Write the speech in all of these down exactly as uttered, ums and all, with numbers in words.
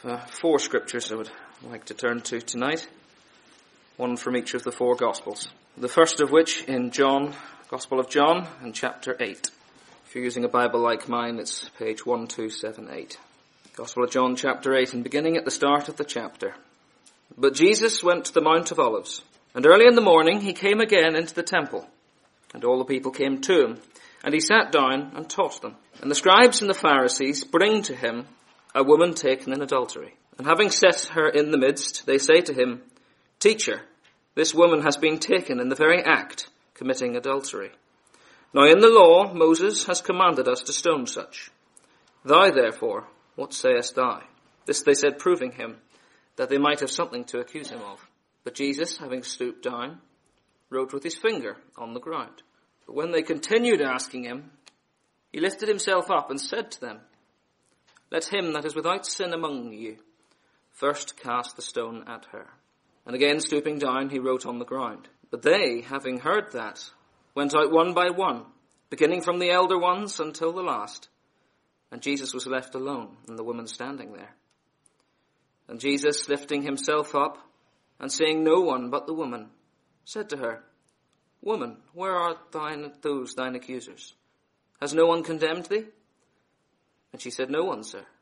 uh, four scriptures I would like to turn to tonight, one from each of the four Gospels. The first of which in John, Gospel of John, in chapter eight. If you're using a Bible like mine, it's page one two seven eight. Gospel of John, chapter eight, and beginning at the start of the chapter. But Jesus went to the Mount of Olives, and early in the morning he came again into the temple, and all the people came to him, and he sat down and taught them. And the scribes and the Pharisees bring to him a woman taken in adultery. And having set her in the midst, they say to him, Teacher, this woman has been taken in the very act, committing adultery. Now in the law, Moses has commanded us to stone such. Thou therefore, what sayest thou? This they said, proving him, that they might have something to accuse him of. But Jesus, having stooped down, wrote with his finger on the ground. But when they continued asking him, he lifted himself up and said to them, Let him that is without sin among you first cast the stone at her. And again stooping down, he wrote on the ground. But they, having heard that, went out one by one, beginning from the elder ones until the last. And Jesus was left alone, and the woman standing there. And Jesus, lifting himself up, and seeing no one but the woman, said to her, Woman, where are thine, those thine accusers? Has no one condemned thee? And she said, No one, sir.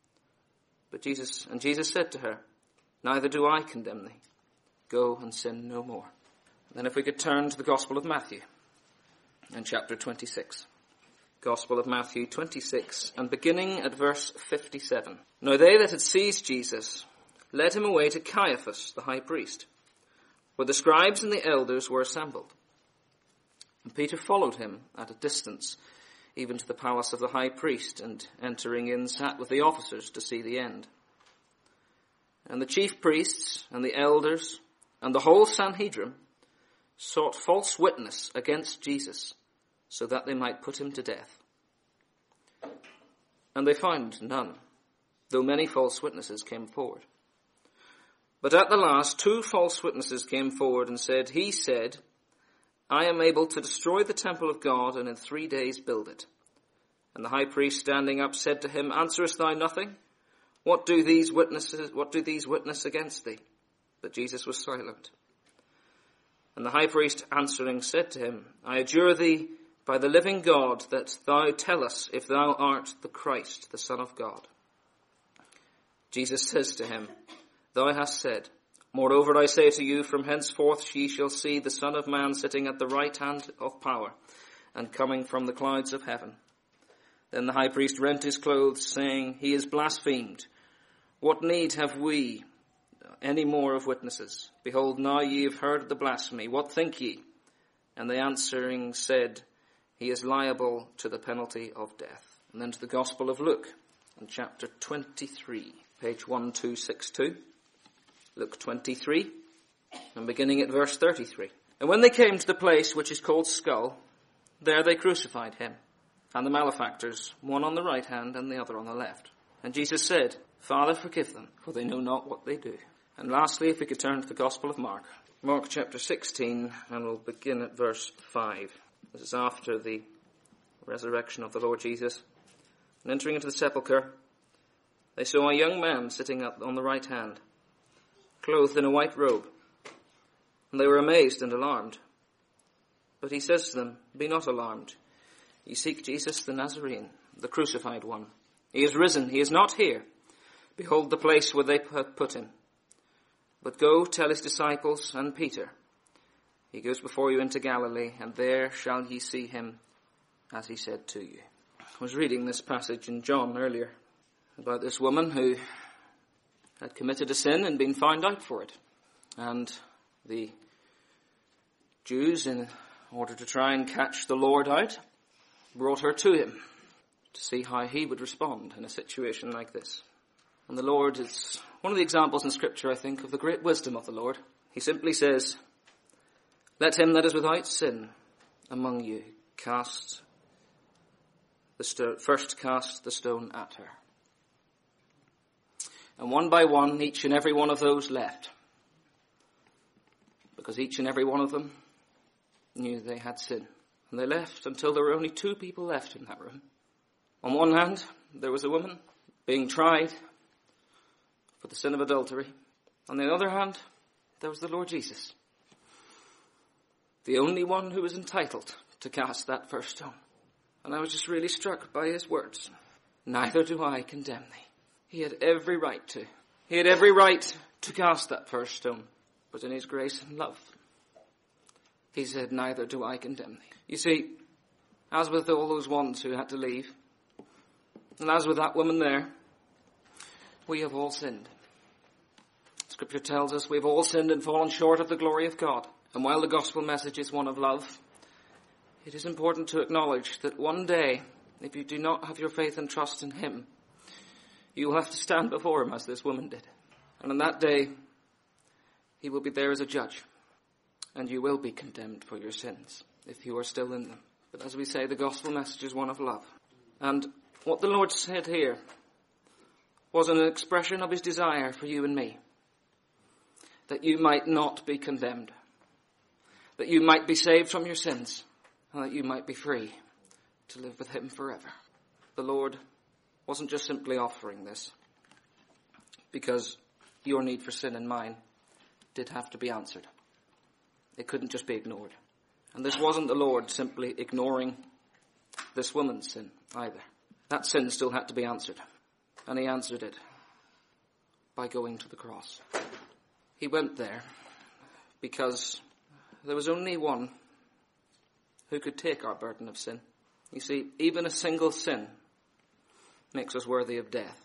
But Jesus, and Jesus said to her, Neither do I condemn thee. Go and sin no more. Then if we could turn to the Gospel of Matthew, in chapter twenty-six. Gospel of Matthew twenty-six, and beginning at verse fifty-seven. Now they that had seized Jesus led him away to Caiaphas, the high priest, where the scribes and the elders were assembled. And Peter followed him at a distance, even to the palace of the high priest, and entering in sat with the officers to see the end. And the chief priests and the elders and the whole Sanhedrin sought false witness against Jesus, so that they might put him to death. And they found none, though many false witnesses came forward. But at the last, two false witnesses came forward and said, He said, I am able to destroy the temple of God and in three days build it. And the high priest standing up said to him, Answerest thou nothing? What do these witnesses, what do these witness against thee? But Jesus was silent. And the high priest answering said to him, I adjure thee by the living God that thou tell us if thou art the Christ, the Son of God. Jesus says to him, Thou hast said, Moreover I say to you, from henceforth ye shall see the Son of Man sitting at the right hand of power, and coming from the clouds of heaven. Then the high priest rent his clothes, saying, He is blasphemed. What need have we any more of witnesses? Behold, now ye have heard the blasphemy. What think ye? And they answering said, He is liable to the penalty of death. And then to the Gospel of Luke, in chapter twenty-three, page one two six two. Luke twenty-three, and beginning at verse thirty-three. And when they came to the place which is called Skull, there they crucified him, and the malefactors, one on the right hand and the other on the left. And Jesus said, Father, forgive them, for they know not what they do. And lastly, if we could turn to the Gospel of Mark. Mark chapter sixteen, and we'll begin at verse five. This is after the resurrection of the Lord Jesus. And entering into the sepulchre, they saw a young man sitting up on the right hand, clothed in a white robe. And they were amazed and alarmed. But he says to them, Be not alarmed. Ye seek Jesus the Nazarene, the crucified one. He is risen, he is not here. Behold the place where they put him. But go tell his disciples and Peter, He goes before you into Galilee, and there shall ye see him, as he said to you. I was reading this passage in John earlier about this woman who had committed a sin and been found out for it. And the Jews, in order to try and catch the Lord out, brought her to him to see how he would respond in a situation like this. And the Lord is one of the examples in Scripture, I think, of the great wisdom of the Lord. He simply says, Let him that is without sin among you cast the sto- first cast the stone at her. And one by one, each and every one of those left, because each and every one of them knew they had sin. And they left until there were only two people left in that room. On one hand, there was a woman being tried the sin of adultery. On the other hand, there was the Lord Jesus, the only one who was entitled to cast that first stone. And I was just really struck by his words. Neither do I condemn thee. He had every right to. He had every right to cast that first stone. But in his grace and love, he said, neither do I condemn thee. You see, as with all those ones who had to leave, and as with that woman there, we have all sinned. Scripture tells us we've all sinned and fallen short of the glory of God. And while the gospel message is one of love, it is important to acknowledge that one day, if you do not have your faith and trust in him, you will have to stand before him as this woman did. And on that day, he will be there as a judge. And you will be condemned for your sins if you are still in them. But as we say, the gospel message is one of love. And what the Lord said here was an expression of his desire for you and me, that you might not be condemned, that you might be saved from your sins, and that you might be free to live with him forever. The Lord wasn't just simply offering this because your need for sin and mine did have to be answered. It couldn't just be ignored. And this wasn't the Lord simply ignoring this woman's sin either. That sin still had to be answered. And he answered it by going to the cross. He went there because there was only one who could take our burden of sin. You see, even a single sin makes us worthy of death.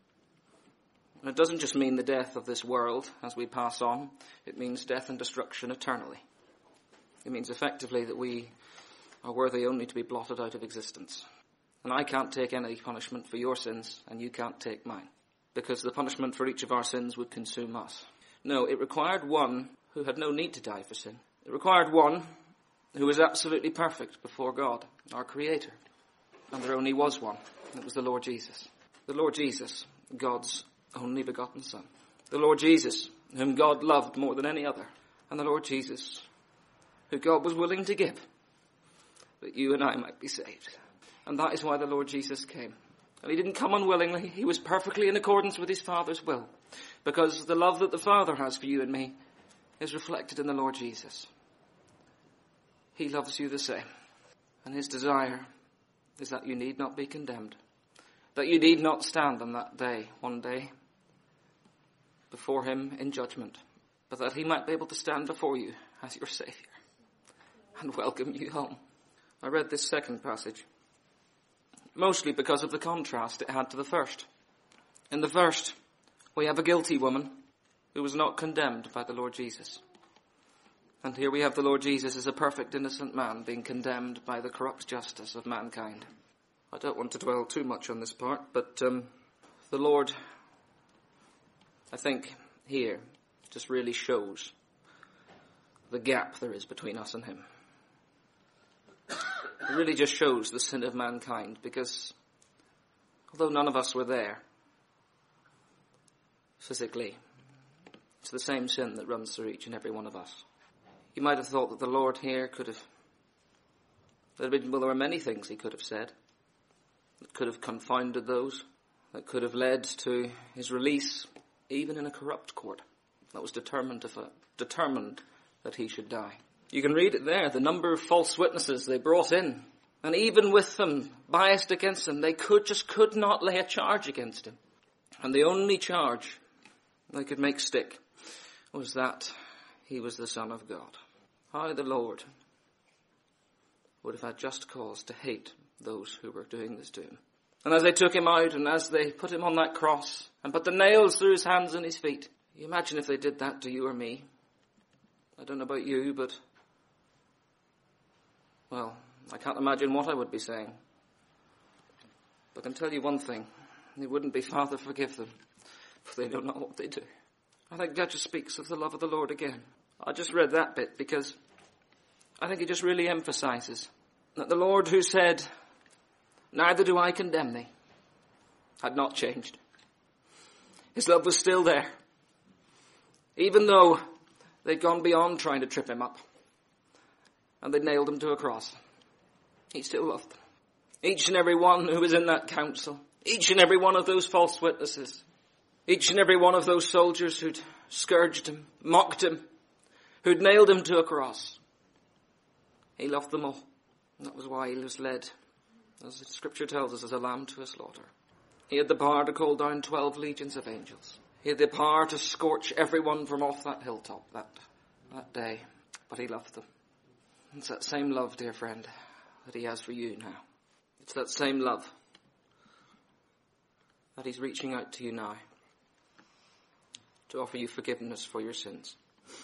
And it doesn't just mean the death of this world as we pass on. It means death and destruction eternally. It means effectively that we are worthy only to be blotted out of existence. And I can't take any punishment for your sins, and you can't take mine, because the punishment for each of our sins would consume us. No, it required one who had no need to die for sin. It required one who was absolutely perfect before God, our Creator. And there only was one. It was the Lord Jesus. The Lord Jesus, God's only begotten Son. The Lord Jesus, whom God loved more than any other. And the Lord Jesus, who God was willing to give, that you and I might be saved. And that is why the Lord Jesus came. And he didn't come unwillingly. He was perfectly in accordance with his Father's will. Because the love that the Father has for you and me is reflected in the Lord Jesus. He loves you the same. And his desire is that you need not be condemned. That you need not stand on that day, one day, before him in judgment. But that he might be able to stand before you as your Saviour and welcome you home. I read this second passage mostly because of the contrast it had to the first. In the first, we have a guilty woman who was not condemned by the Lord Jesus. And here we have the Lord Jesus as a perfect innocent man being condemned by the corrupt justice of mankind. I don't want to dwell too much on this part, but um, the Lord, I think, here just really shows the gap there is between us and him. It really just shows the sin of mankind, because although none of us were there physically, it's the same sin that runs through each and every one of us. You might have thought that the Lord here could have, well, there were many things he could have said that could have confounded those, that could have led to his release, even in a corrupt court that was determined, to, determined that he should die. You can read it there, the number of false witnesses they brought in. And even with them biased against him, they could just could not lay a charge against him. And the only charge they could make stick was that he was the Son of God. How the Lord would have had just cause to hate those who were doing this to him. And as they took him out and as they put him on that cross and put the nails through his hands and his feet, you imagine if they did that to you or me. I don't know about you, but well, I can't imagine what I would be saying. But I can tell you one thing. It wouldn't be, Father, forgive them, for they don't know what they do. I think that just speaks of the love of the Lord again. I just read that bit because I think it just really emphasizes that the Lord who said, neither do I condemn thee, had not changed. His love was still there. Even though they'd gone beyond trying to trip him up. And they nailed him to a cross. He still loved them. Each and every one who was in that council. Each and every one of those false witnesses. Each and every one of those soldiers who'd scourged him, mocked him, who'd nailed him to a cross. He loved them all. And that was why he was led, as the scripture tells us, as a lamb to a slaughter. He had the power to call down twelve legions of angels. He had the power to scorch everyone from off that hilltop that, that day. But he loved them. It's that same love, dear friend, that he has for you now. It's that same love that he's reaching out to you now to offer you forgiveness for your sins.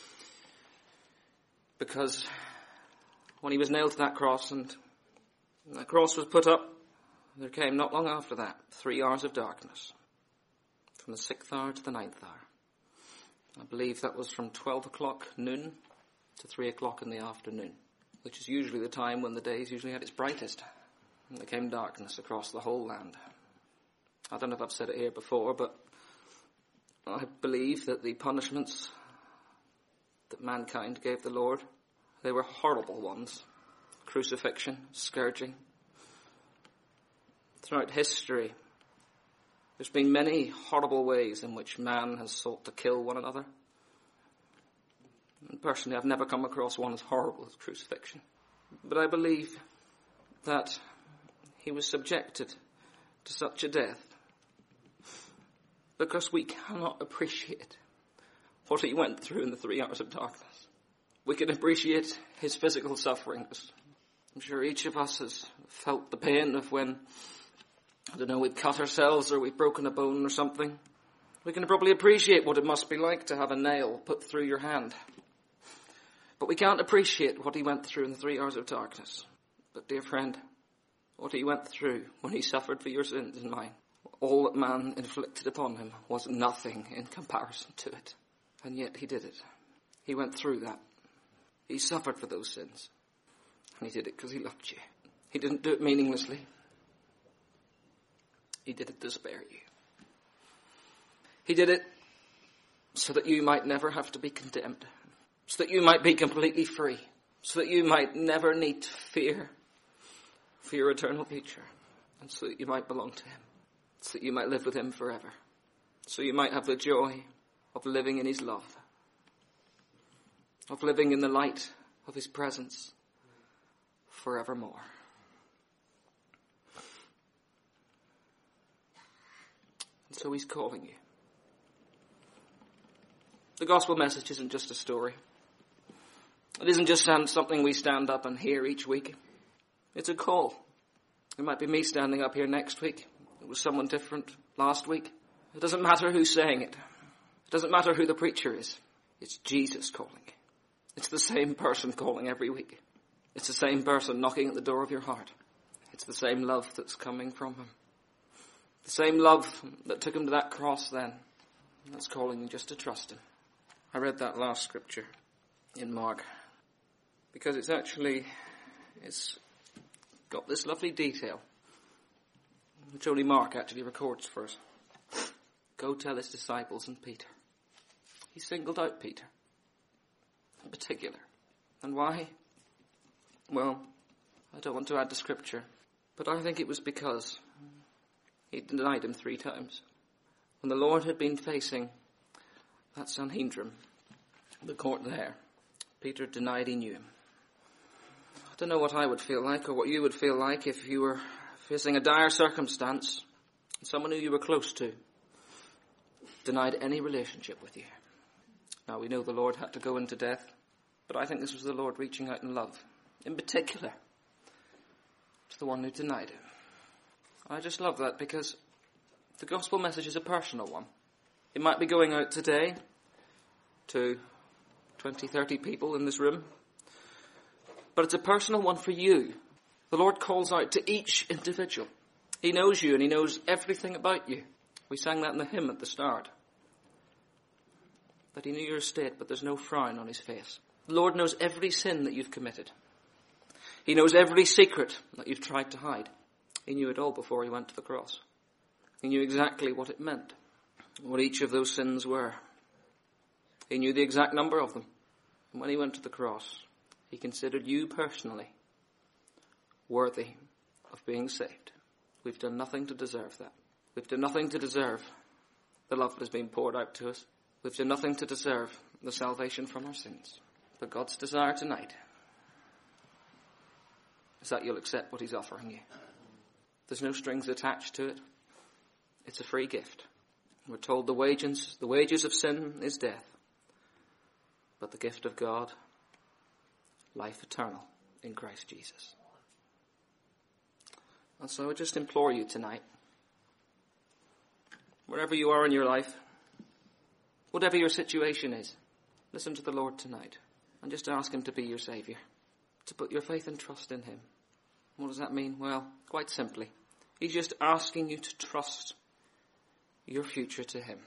Because when he was nailed to that cross and that cross was put up, there came not long after that three hours of darkness. From the sixth hour to the ninth hour. I believe that was from twelve o'clock noon to three o'clock in the afternoon, which is usually the time when the day is usually at its brightest. And there came darkness across the whole land. I don't know if I've said it here before, but I believe that the punishments that mankind gave the Lord, they were horrible ones. Crucifixion, scourging. Throughout history, there's been many horrible ways in which man has sought to kill one another. And personally, I've never come across one as horrible as crucifixion. But I believe that he was subjected to such a death because we cannot appreciate what he went through in the three hours of darkness. We can appreciate his physical sufferings. I'm sure each of us has felt the pain of when, I don't know, we've cut ourselves or we've broken a bone or something. We can probably appreciate what it must be like to have a nail put through your hand. But we can't appreciate what he went through in the three hours of darkness. But dear friend, what he went through when he suffered for your sins and mine, all that man inflicted upon him was nothing in comparison to it. And yet he did it. He went through that. He suffered for those sins. And he did it because he loved you. He didn't do it meaninglessly. He did it to spare you. He did it so that you might never have to be condemned. So that you might be completely free. So that you might never need to fear for your eternal future. And so that you might belong to him. So that you might live with him forever. So you might have the joy of living in his love. Of living in the light of his presence forevermore. And so he's calling you. The gospel message isn't just a story. It isn't just something we stand up and hear each week. It's a call. It might be me standing up here next week. It was someone different last week. It doesn't matter who's saying it. It doesn't matter who the preacher is. It's Jesus calling. It's the same person calling every week. It's the same person knocking at the door of your heart. It's the same love that's coming from him. The same love that took him to that cross then. That's calling you just to trust him. I read that last scripture in Mark. Because it's actually, it's got this lovely detail. Which only Mark actually records for us. Go tell his disciples and Peter. He singled out Peter. In particular. And why? Well, I don't want to add to scripture. But I think it was because he denied him three times. When the Lord had been facing that Sanhedrin, the court there, Peter denied he knew him. I don't know what I would feel like or what you would feel like if you were facing a dire circumstance and someone who you were close to denied any relationship with you. Now, we know the Lord had to go into death, but I think this was the Lord reaching out in love, in particular, to the one who denied him. I just love that because the gospel message is a personal one. It might be going out today to twenty, thirty people in this room, but it's a personal one for you. The Lord calls out to each individual. He knows you and he knows everything about you. We sang that in the hymn at the start. That he knew your estate, but there's no frown on his face. The Lord knows every sin that you've committed. He knows every secret that you've tried to hide. He knew it all before he went to the cross. He knew exactly what it meant, what each of those sins were. He knew the exact number of them. And when he went to the cross, he considered you personally worthy of being saved. We've done nothing to deserve that. We've done nothing to deserve the love that has been poured out to us. We've done nothing to deserve the salvation from our sins. But God's desire tonight is that you'll accept what he's offering you. There's no strings attached to it. It's a free gift. We're told the wages, the wages of sin is death. But the gift of God, life eternal in Christ Jesus. And so I just implore you tonight, wherever you are in your life, whatever your situation is, listen to the Lord tonight and just ask him to be your Saviour, to put your faith and trust in him. What does that mean? Well, quite simply, he's just asking you to trust your future to him.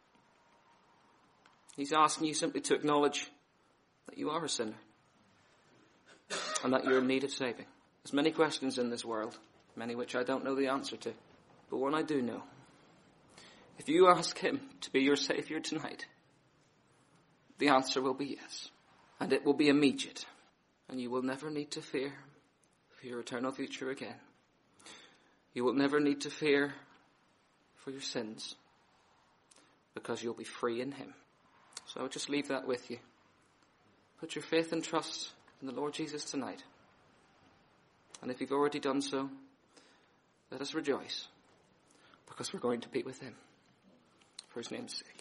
He's asking you simply to acknowledge that you are a sinner and that you're in need of saving. There's many questions in this world, many which I don't know the answer to, but one I do know. If you ask him to be your Saviour tonight, the answer will be yes. And it will be immediate. And you will never need to fear for your eternal future again. You will never need to fear for your sins, because you'll be free in him. So I would just leave that with you. Put your faith and trust in the Lord Jesus tonight. And if you've already done so, let us rejoice, because we're going to be with him for his name's sake.